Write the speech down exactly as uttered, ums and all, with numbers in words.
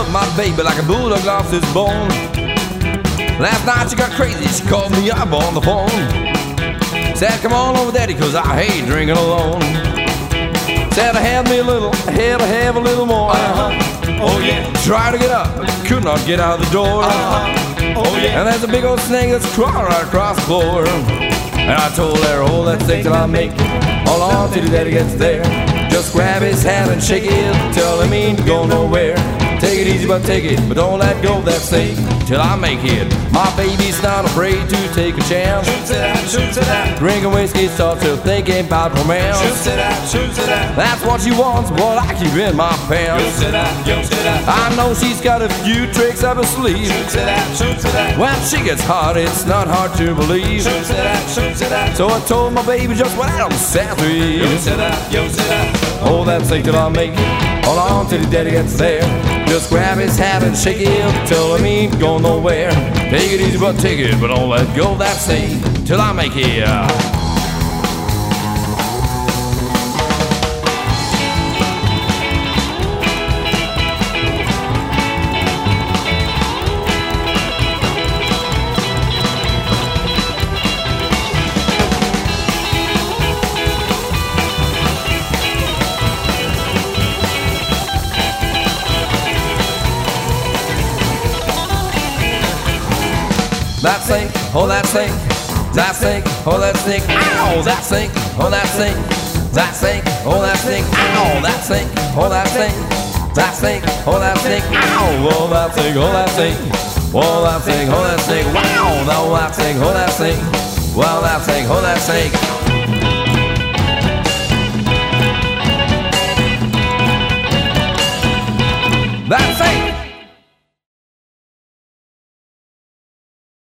love my baby like a bulldog lost his bone. Last night she got crazy, she called me up on the phone. Said, come on over, daddy, cause I hate drinking alone. Said I had me a little, I had to have a little more. Uh-huh. Oh yeah. Tried to get up, but could not get out of the door. Uh-huh. Oh yeah. And there's a big old snake that's crawling right across the floor. And I told her, hold that snake till I make it. Hold on till the daddy gets there. Just grab his hand and shake it, tell him he ain't go nowhere. Take it easy, but take it, but don't let go of that snake till I make it. My baby's not afraid to take a chance. Shoots it out, shoots it out. Drinking whiskey starts to thinking about romance. Shoots it out, shoots it out. That's what she wants, what I keep in my pants. Shoots it out, shoots it out. I know she's got a few tricks up her sleeve. Shoots it out, shoots it out. When she gets hot, it's not hard to believe. Shoots it out, shoots it out. So I told my baby just what Adam said to you. Shoots it out, shoots it out. Hold that snake till I make it. Hold on till the daddy gets there. Just grab his hat and shake it, tell him he ain't going nowhere. Take it easy, but take it, but don't let go of that snake till I make it. That snake, oh that snake, that snake, oh that snake, ow, that snake, oh that snake, that snake, oh that snake, ow, that snake, oh that snake, that snake, oh that snake, ow, oh that snake, oh that snake, oh that snake, oh that snake, wow, that snake, oh that snake, well that snake, oh that snake.